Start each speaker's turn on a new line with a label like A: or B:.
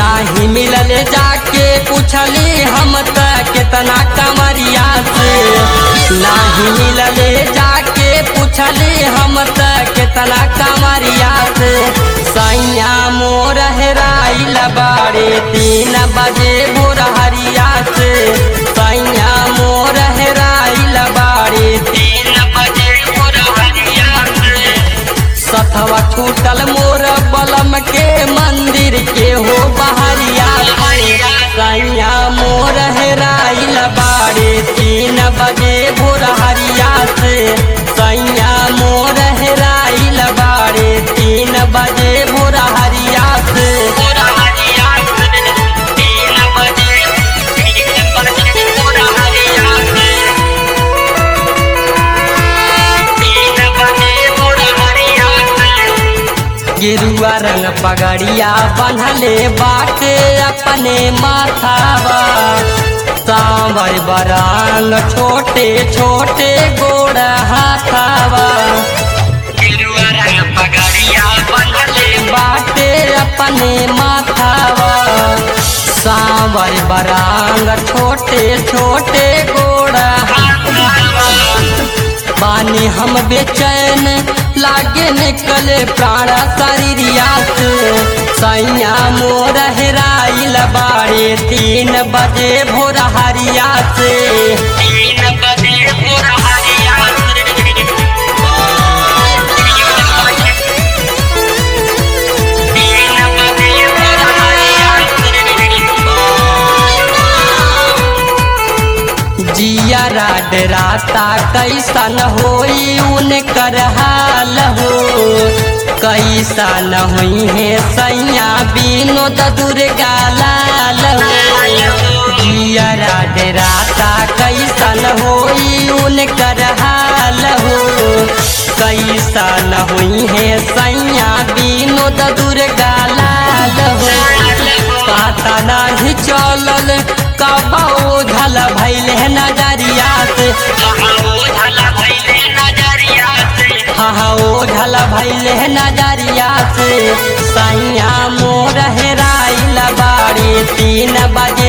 A: नाही मिलले जाके पूछली हम त कितना कमरिया से नाही मिलले जाके पूछली हम त कितना कमरिया से सैया मोर हेराइल बाड़े 3 बजे भोर हरिया से सैया मोर हेराइल बाड़े 3 बजे भोर हरिया से सथवा छूटल मोर बलम के मंदिर के हो बहरिया सैया मोर हेराइल बाड़े 3 बजे भोर हरिया से सैया मोर हेराइल बाड़े 3 बजे भोर हरिया से 3 बजे भोर हरिया से 3 बजे भोर हरिया से गेरुआ रंग पगड़िया बंधले बाटे अपने माथावा सांवर बरंग छोटे छोटे गोड़ हाथावा गेरुआ रंग पगड़िया बंधले बाटे अपने माथावा सांवर बरंग छोटे छोटे गोड़ हाथावा पानी हम बेचैन लागे निकले प्राण शरीरिया से सैया मोर हेराइल बाड़े 3 बजे भोर हरिया से 3 बजे भोर हरिया से 3 बजे भोर हरिया से जिया रात राता कैसन होई उनकर हाल हो कैसन हुई है सैया विनोद दुर्गा लाल हो जिया रात राता कैसन होई उनकर हाल हो कैसन हुई है सैया विनोद दुर्गा लाल हो पता नहीं चलल कब ओझल भैल नजरिया से हाँ ओझल भैल नजरिया से सैया मोर हेराइल बाड़े 3 बजे